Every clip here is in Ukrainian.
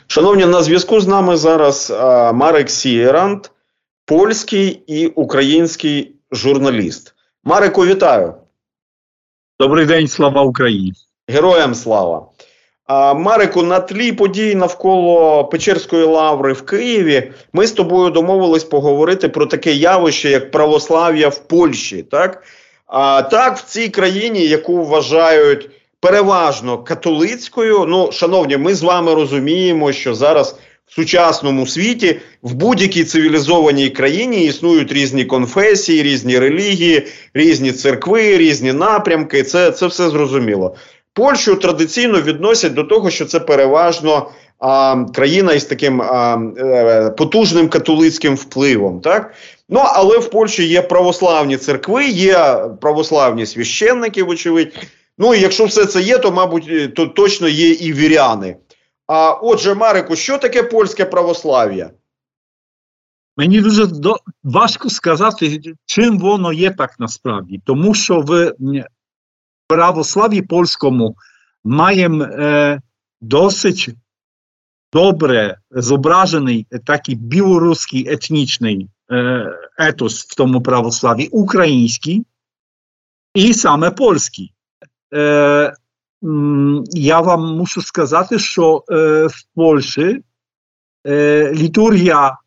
Шановні, на зв'язку з нами зараз Марек Сієрант, польський і український журналіст. Мареку, вітаю. Добрий день, слава Україні. Героям слава. Мареку, на тлі подій навколо Печерської лаври в Києві ми з тобою домовились поговорити про таке явище, як православ'я в Польщі. Так, в цій країні, яку вважають переважно католицькою, шановні, ми з вами розуміємо, що зараз в сучасному світі, в будь-якій цивілізованій країні існують різні конфесії, різні релігії, різні церкви, різні напрямки, це все зрозуміло. Польщу традиційно відносять до того, що це переважно країна із таким потужним католицьким впливом. Так? Але в Польщі є православні церкви, є православні священники, вочевидь. І якщо все це є, то, мабуть, то точно є і віряни. Отже, Мареку, що таке польське православ'я? Мені дуже важко сказати, чим воно є так насправді. Тому що в православі польському маємо досить добре зображений такий білоруський етнічний етос в тому православі, український і саме польський. Я вам мушу сказати, що в Польщі літургія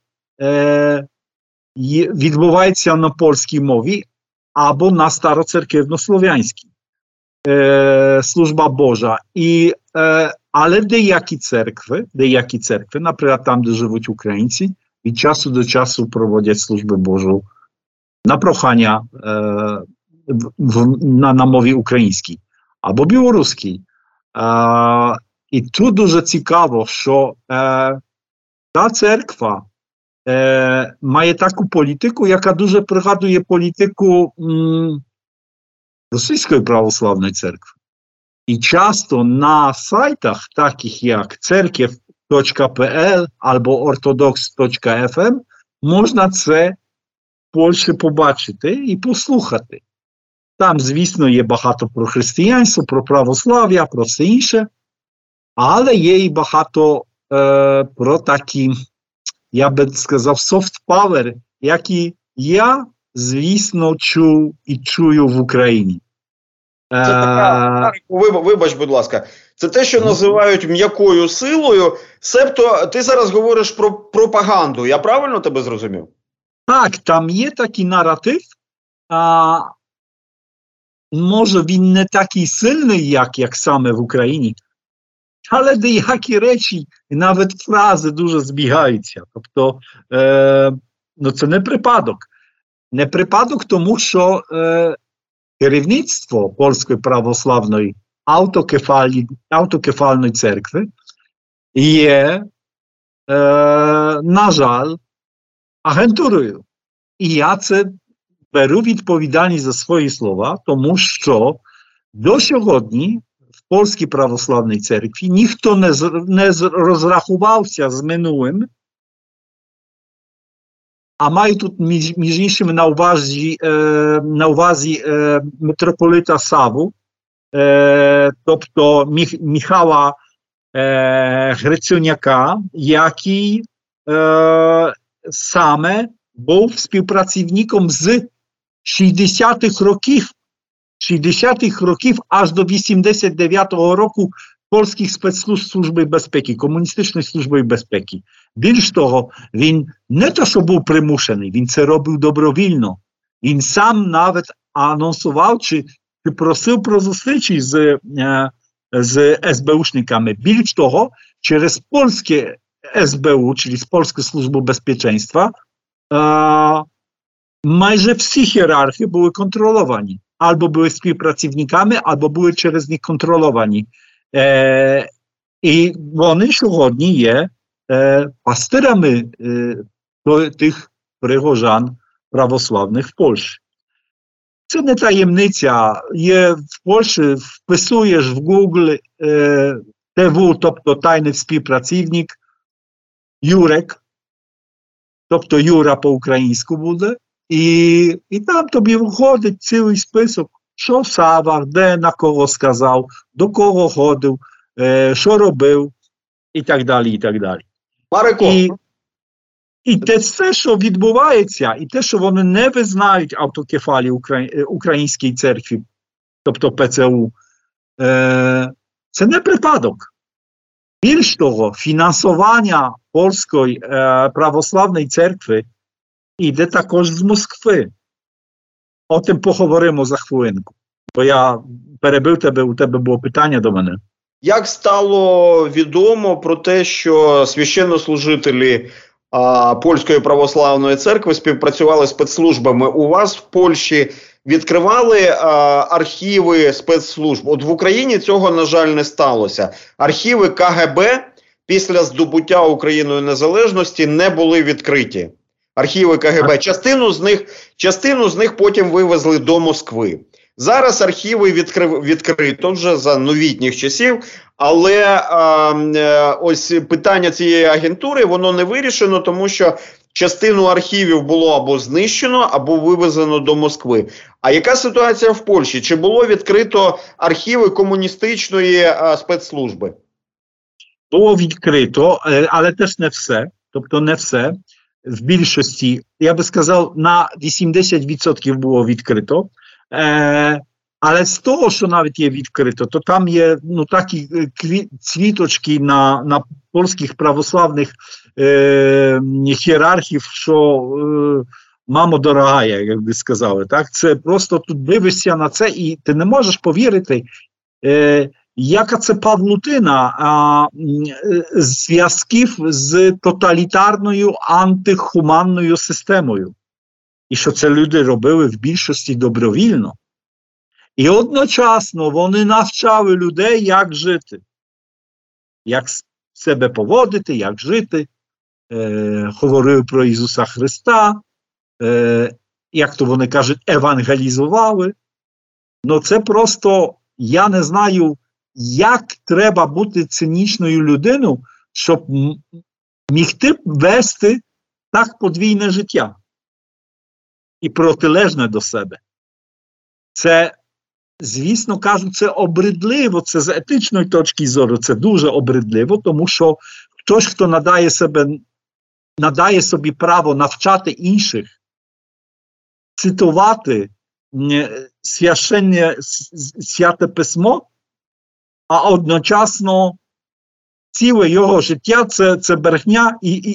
відбувається на польській мові або на староцерківнослов'янській. Служба Божа. Але деякі церкви, наприклад, там, де живуть українці, від часу до часу проводять службу Божу на прохання на мові українській або білоруській. І тут дуже цікаво, що та церква має таку політику, яка дуже пригадує політику Російської православної церкви. І часто на сайтах, таких як cerkiew.pl або ortodox.fm, можна це в Польщі побачити і послухати. Там, звісно, є багато про християнство, про православ'я, про все інше, але є і багато про такі, я би сказав, soft power, які я, звісно, чув і чую в Україні. Це така, вибач, будь ласка, це те, що називають м'якою силою, себто ти зараз говориш про пропаганду, я правильно тебе зрозумів? Так, там є такий наратив, може він не такий сильний, як саме в Україні, але деякі речі, навіть фрази дуже збігаються. Тобто, це не припадок. Не припадок, тому що керівництво Польської православної автокефальної церкви є, на жаль, агентурою. І я це беру відповідальність за свої слова, тому що до сьогодні в Польській православній церкві ніхто не розрахувався з минулим, а маю тут між іншим на увазі митрополита Саву, тобто Михайла Грицюняка, який саме був співпрацівником з 60-х років аж до 89-го року польських спецслужб Служби безпеки, комуністичної служби безпеки. Більш того, він не то, що був примушений, він це робив добровільно. Він сам навіть анонсував, чи просив про зустрічі з СБУшниками. Більш того, через польське СБУ, через Польську службу безпеченства, майже всі хierarchie були контроловані. Albo były співпрацівниками, albo były через них контроловані. І вони сьогодні є пастирами тих прихожан православних в Польщі. Це не таємниця. Є в Польщі, вписуєш в Google ТВ, тобто тайний співпрацівник, Юрек, тобто Юра по-українську буде, і там тобі виходить цілий список, що Сава, де на кого сказав, до кого ходив, що робив. і так далі, і так далі. Марико, І те все, що відбувається, і те, що вони не визнають автокефалії Української церкви, тобто ПЦУ, це не припадок. Більш того, фінансування Польської православної церкви йде також з Москви. О тим поговоримо за хвилинку. Бо я перебив тебе, у тебе було питання до мене. як стало відомо про те, що священнослужителі Польської православної церкви співпрацювали з спецслужбами? У вас в Польщі відкривали архіви спецслужб? От в Україні цього, на жаль, не сталося. Архіви КГБ після здобуття Україною незалежності не були відкриті. Архіви КГБ. Частину з них потім вивезли до Москви. Зараз архіви відкрито вже за новітніх часів, але ось питання цієї агентури, воно не вирішено, тому що частину архівів було або знищено, або вивезено до Москви. А яка ситуація в Польщі? Чи було відкрито архіви комуністичної спецслужби? Було відкрито, але теж не все. Тобто не все. В більшості, я би сказав, на 80% було відкрито. Але з того, що навіть є відкрито, то там є такі цвіточки на польських православних ієрархів, що мамо дорога, як би сказали. Так? Це просто тут дивишся на це і ти не можеш повірити, яка це павлутина зв'язків з тоталітарною антихуманною системою. І що це люди робили в більшості добровільно. І одночасно вони навчали людей, як жити. Як себе поводити, як жити. Говорили про Ісуса Христа. Як то вони кажуть, евангелізували. Ну це просто, я не знаю, як треба бути цинічною людиною, щоб мігти вести так подвійне життя. І протилежне до себе. Це, звісно кажуть, це обридливо, це з етичної точки зору, це дуже обридливо, тому що хтось, хто надає собі право навчати інших, цитувати святе письмо, а одночасно ціле його життя це брехня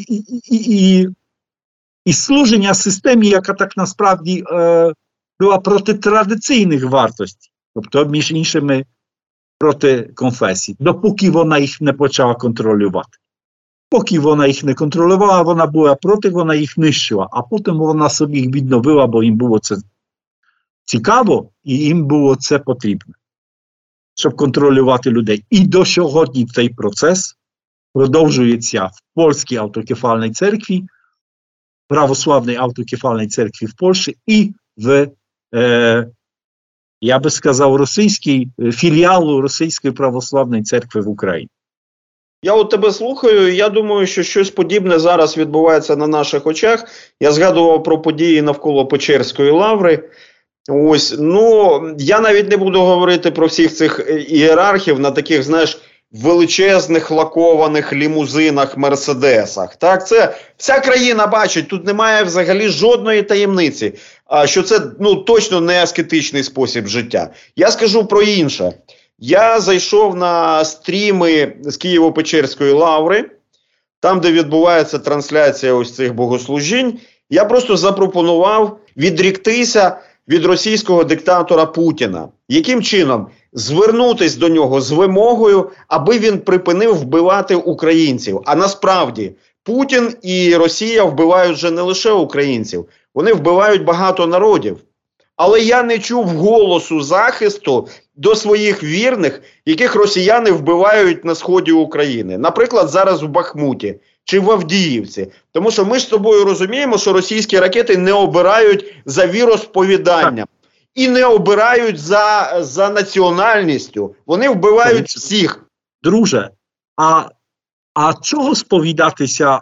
і служення системі, яка так насправді була проти традиційних вартостей, тобто, між іншими, проти конфесій, допоки вона їх не почала контролювати. Поки вона їх не контролювала, вона була проти, вона їх нищила, а потім вона собі їх відновила, бо їм було це цікаво, і їм було це потрібно, щоб контролювати людей. І до сьогодні цей процес продовжується в Польській автокефальній церкві, православної автокефальної церкви в Польщі і в, я би сказав, російській філіалу Російської православної церкви в Україні. Я от тебе слухаю, і я думаю, що щось подібне зараз відбувається на наших очах. Я згадував про події навколо Печерської лаври. Ось, я навіть не буду говорити про всіх цих ієрархів на таких, знаєш, величезних лакованих лімузинах, мерседесах. Так, це вся країна бачить, тут немає взагалі жодної таємниці, що це точно не аскетичний спосіб життя. Я скажу про інше. Я зайшов на стріми з Києво-Печерської лаври, там, де відбувається трансляція ось цих богослужінь. Я просто запропонував відріктися від російського диктатора Путіна. Яким чином? Звернутись до нього з вимогою, аби він припинив вбивати українців. А насправді Путін і Росія вбивають вже не лише українців, вони вбивають багато народів. Але я не чув голосу захисту до своїх вірних, яких росіяни вбивають на сході України. Наприклад, зараз в Бахмуті чи в Авдіївці. Тому що ми ж з тобою розуміємо, що російські ракети не обирають за віросповіданням. І не обирають за національністю. Вони вбивають всіх. Друже, а чого сповідатися?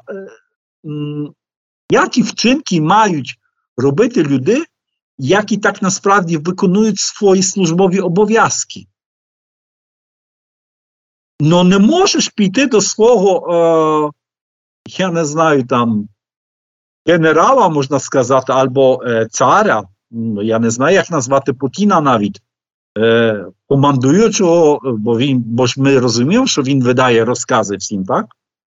Які вчинки мають робити люди, які так насправді виконують свої службові обов'язки? Ну не можеш піти до свого, я не знаю, там, генерала, можна сказати, або царя, я не знаю, як назвати Путіна навіть, командуючого, бо ж ми розуміємо, що він видає розкази всім, так?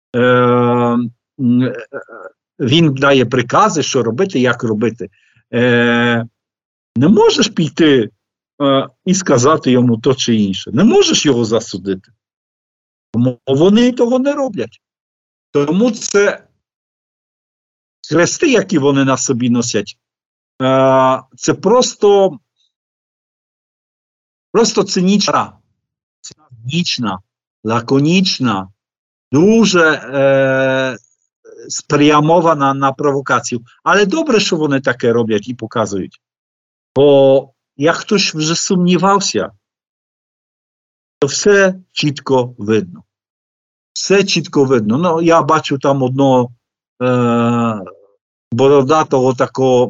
Він дає прикази, що робити, як робити. Не можеш піти і сказати йому то чи інше. Не можеш його засудити. Тому вони того не роблять. Тому це хрести, які вони на собі носять, це просто цинічна, лаконічна, дуже спрямована на провокацію. Але добре, що вони таке роблять і показують. Бо як хтось вже сумнівався, то все чітко видно. Все чітко видно. Ну, я бачу там одного бородатого такого,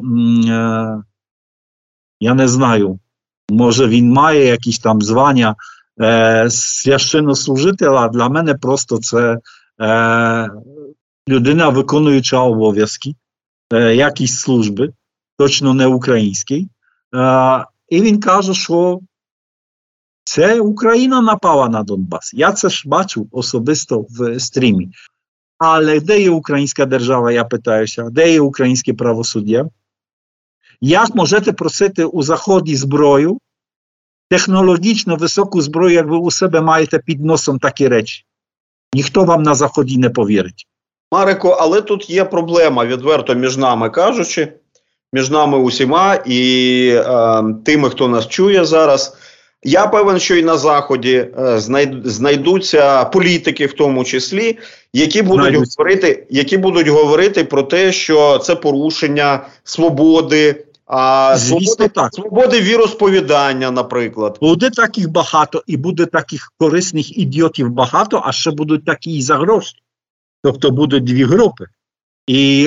я не знаю, може він має якісь там звання священнослужителя, для мене просто це людина, виконуюча обов'язки, якісь служби, точно не український. І він каже, що це Україна напала на Донбас. Я це ж бачу особисто в стрімі. Але де є українська держава, я питаюся, де є українське правосуддя? Як можете просити у Заході зброю, технологічно високу зброю, як ви у себе маєте під носом такі речі? Ніхто вам на Заході не повірить. Марику, але тут є проблема, відверто між нами кажучи, між нами усіма і тими, хто нас чує зараз. Я певен, що і на Заході знайдуться політики, в тому числі, які будуть говорити про те, що це порушення свободи, свободи віросповідання, наприклад. Буде таких багато, і буде таких корисних ідіотів багато, а ще будуть такі і за гроші. Тобто будуть дві групи. І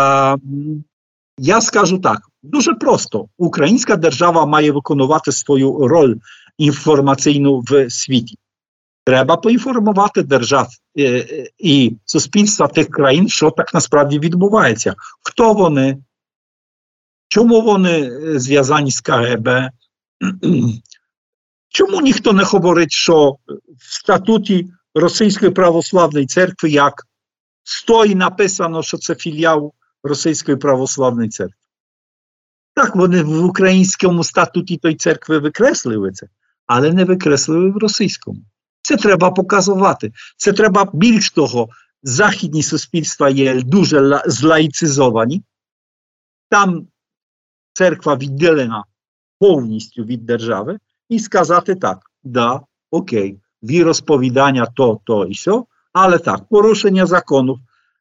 я скажу так, дуже просто. Українська держава має виконувати свою роль інформаційну в світі. Треба поінформувати держав і суспільства тих країн, що так насправді відбувається. Хто вони? Чому вони зв'язані з КГБ? Чому ніхто не говорить, що в статуті Російської православної церкви як стоїть написано, що це філіал Російської православної церкви? Так, вони в українському статуті тої церкви викреслили це, але не викреслили в російському. Це треба показувати. Це треба, більш того, західні суспільства є дуже злаїцизовані. Там церква відділена повністю від держави і сказати так, да, окей, віросповідання то і сьо, але так, порушення законів,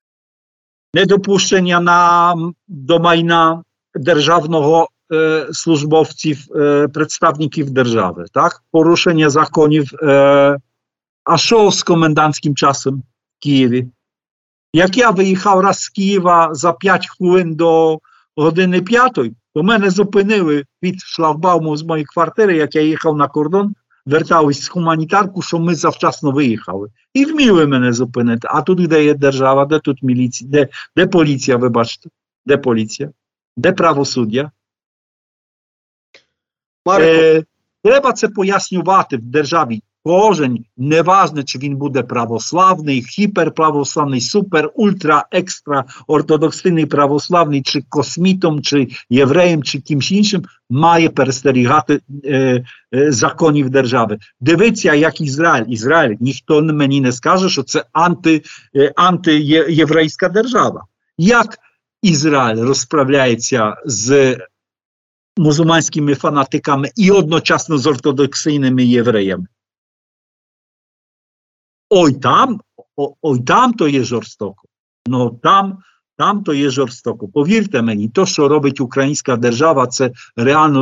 недопущення до майна державного службовців, представників держави, так? Порушення законів. А що з комендантським часом в Києві? Як я виїхав раз з Києва за 5 хвилин до години 5, то мене зупинили від шлагбауму з моєї квартири, як я їхав на кордон, вертались з гуманітарку, що ми завчасно виїхали. І вміли мене зупинити. А тут де є держава, де тут міліція, де поліція, ви бачите? Де поліція? Де правосуддя? Треба це пояснювати в державі. Кожен, неважно, чи він буде православний, гіперправославний, супер, ультра, екстра, ортодоксийний православний, чи космітом, чи євреєм, чи кимсь іншим, має перестерігати законів держави. Дивіться, як Ізраїль, ніхто мені не скаже, що це антиєврейська держава. Як Ізраїль розправляється з мусульманськими фанатиками і одночасно з ортодоксійними євреями? Ой там то є жорстоко. Ну там то є жорстоко. Повірте мені, то, що робить українська держава, це реально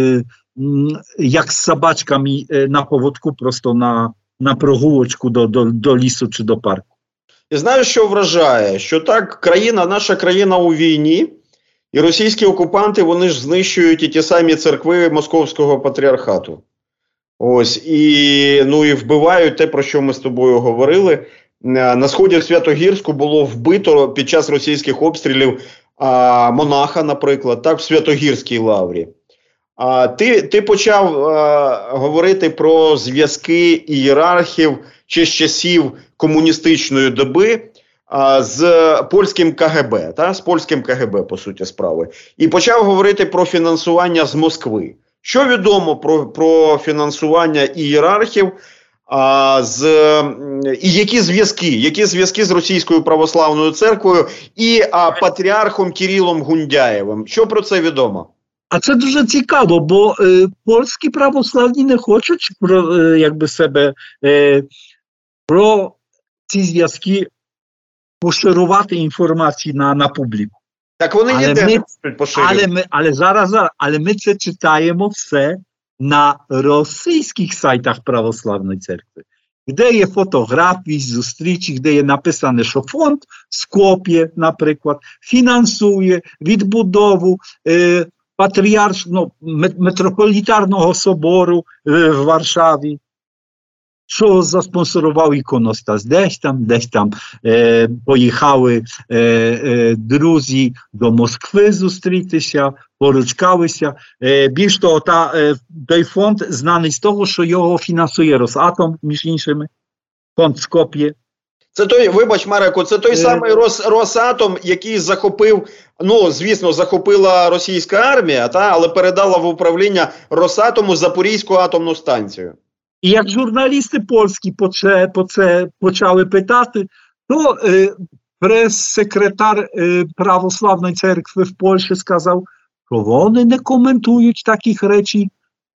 як з собачками на поводку, просто на прогулочку до лісу чи до парку. І знаю, що вражає, що так, наша країна у війні, і російські окупанти, вони ж знищують і ті самі церкви Московського патріархату. Ось, і вбивають те, про що ми з тобою говорили. На сході в Святогірську було вбито під час російських обстрілів монаха, наприклад, так, в Святогірській лаврі. Ти почав говорити про зв'язки ієрархів чи з часів комуністичної доби з польським КГБ, з польським КГБ, по суті справи. І почав говорити про фінансування з Москви. Що відомо про фінансування ієрархів, і які зв'язки з Російською Православною Церквою і патріархом Кирилом Гундяєвим? Що про це відомо? А це дуже цікаво, бо польські православні не хочуть про ці зв'язки поширувати інформацію на публіку. Так вони ніде не можуть поширювати. Але ми це читаємо все на російських сайтах православної церкви, де є фотографії, зустрічі, де є написано, що фонд Скоп'є, наприклад, фінансує відбудову митрополітарного собору в Варшаві, що заспонсорував іконостас. Десь там поїхали друзі до Москви зустрітися, поручкалися. Більш того, той фонд знаний з того, що його фінансує Росатом, між іншими, фонд Скоп'є. Це той, вибач, Мареку, це той самий Росатом, який захопив, звісно, захопила російська армія, але передала в управління Росатому Запорізьку атомну станцію. І як журналісти польські почали питати, то прес-секретар Православної церкви в Польщі сказав, що вони не коментують таких речей,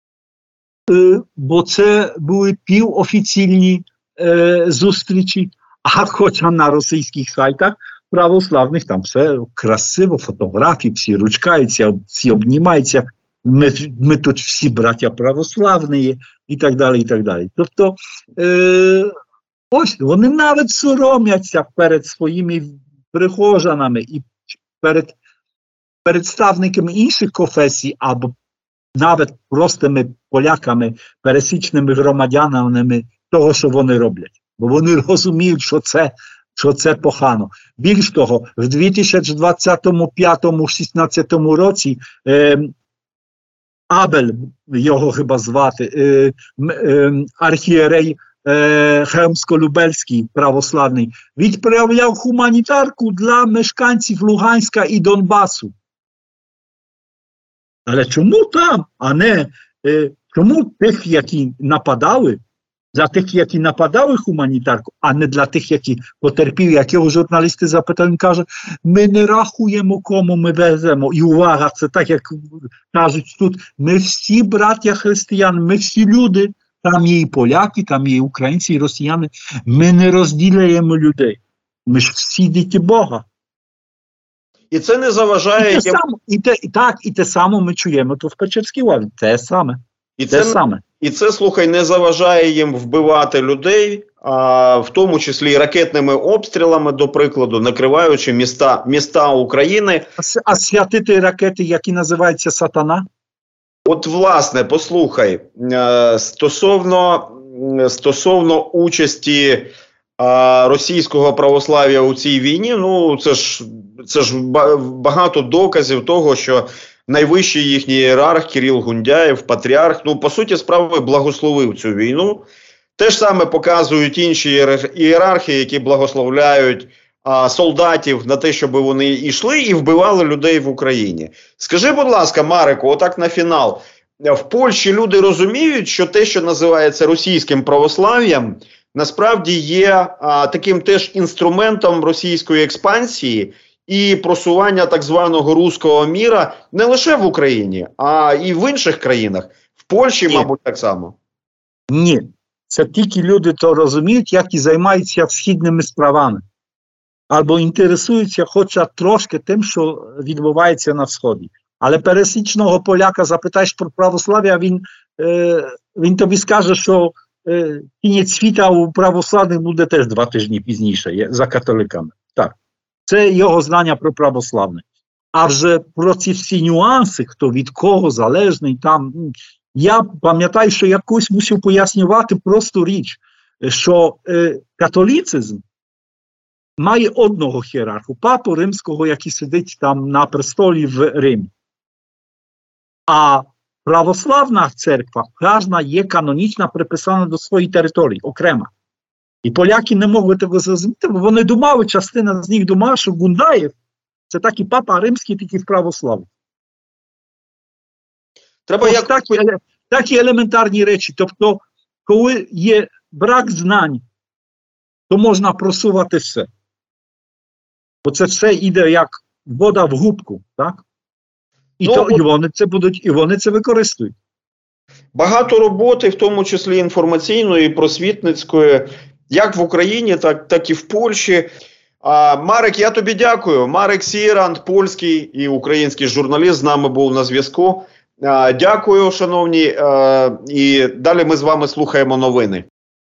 бо це були півофіційні зустрічі, а хоча на російських сайтах православних там все красиво, фотографії, всі ручкаються, всі обнімаються, ми тут всі браття православні і так далі, і так далі. Тобто, ось вони навіть соромляться перед своїми прихожанами і перед представниками інших конфесій, або навіть простими поляками, пересічними громадянами того, що вони роблять. Бо вони розуміють, що це погано. Більш того, в 2025-16 році Абель, його хіба звати, архієрей Chełmsko-Lubelski православний, відправляв гуманітарку для мешканців Луганська і Донбасу. Але чому там, а не чому тих, які нападали, для тих, які нападали гуманітарку, а не для тих, які потерпіли, як його журналісти запитали, він каже, ми не рахуємо, кому ми веземо. І увага, це так, як кажуть тут, ми всі браття християни, ми всі люди, там є і поляки, там є і українці, і росіяни, ми не розділяємо людей. Ми ж всі діти Бога. І це не заважає... І те саме ми чуємо тут в Печерській лаврі. Те саме. І це, слухай, не заважає їм вбивати людей, в тому числі і ракетними обстрілами, до прикладу, накриваючи міста України. А святити ракети, які називаються «Сатана»? От, власне, послухай, стосовно участі російського православ'я у цій війні, це ж багато доказів того, що найвищий їхній ієрарх Кирил Гундяєв, патріарх, по суті справи благословив цю війну. Те ж саме показують інші ієрархи, які благословляють солдатів на те, щоб вони йшли і вбивали людей в Україні. Скажи, будь ласка, Мареку, отак на фінал, в Польщі люди розуміють, що те, що називається російським православ'ям, насправді є таким теж інструментом російської експансії і просування так званого руського міра не лише в Україні, а і в інших країнах. В Польщі, мабуть, так само. Ні. Це тільки люди то розуміють, які займаються східними справами. Або інтересуються хоча трошки тим, що відбувається на Сході. Але пересічного поляка запитаєш про православ'я, він тобі скаже, що кінець світа у православних буде теж 2 тижні пізніше, за католиками. Так. Це його знання про православне. А вже про ці всі нюанси, хто від кого залежний, там Я пам'ятаю, що я колись мусив пояснювати просту річ, що католіцизм має одного хієрарху, папу римського, який сидить там на престолі в Римі. А православна церква, кожна є канонічна, приписана до своєї території, окрема. І поляки не могли того зрозуміти, бо вони думали, частина з них думала, що Гундаєв – це такий папа римський, тільки в православі. Треба як... такі елементарні речі. Тобто, коли є брак знань, то можна просувати все. Бо це все йде як вода в губку, так? І вони це використовують. Багато роботи, в тому числі інформаційної, просвітницької, як в Україні, так і в Польщі. Марек, я тобі дякую. Марек Сієрант, польський і український журналіст, з нами був на зв'язку. Дякую, шановні, і далі ми з вами слухаємо новини.